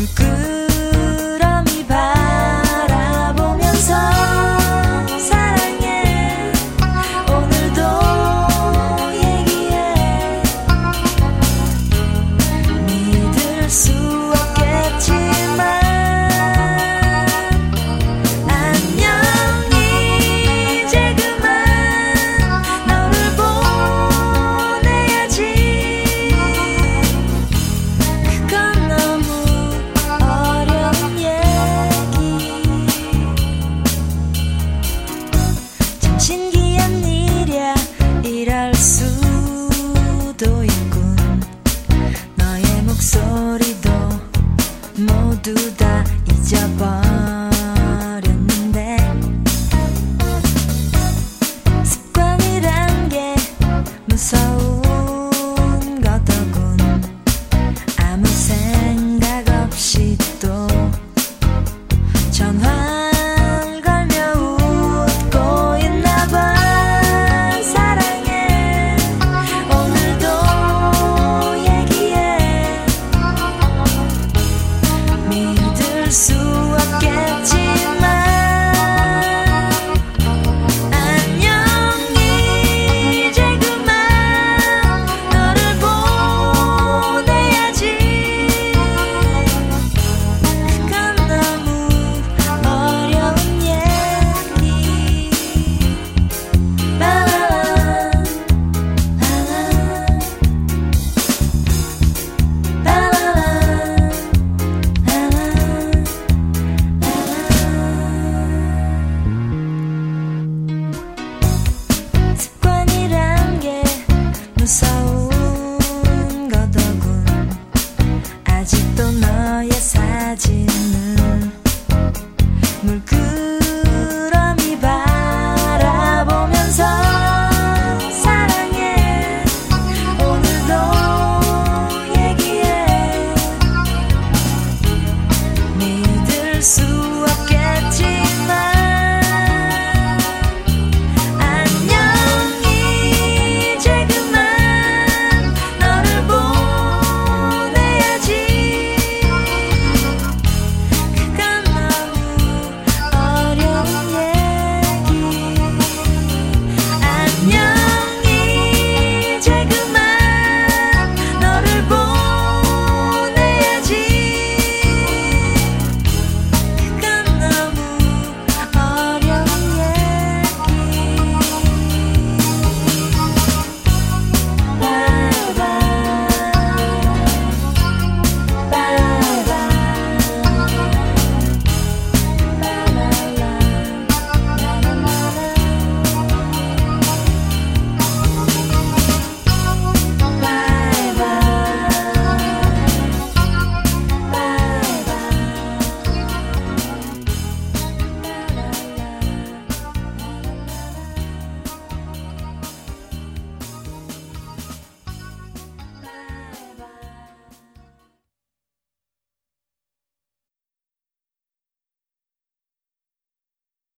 물끄러미 바라보면서 사랑해 오늘도 얘기해 믿을 수 없겠지만 안녕 이제 그만 너를 보내야지 그건 너무 어려운 얘기 참 신기한 일이야 이럴 수도 있군 너의 목소리도 모두 다 잊어버렸는데 습관이란 게 무서운 거더군 아무 생각 없이 또 전화를 걸며 웃고 있나봐 사랑해 오늘도 얘기해 믿을 수